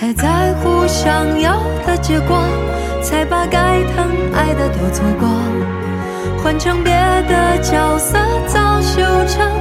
太在乎想要的结果，才把该疼爱的都错过，换成别的角色早修成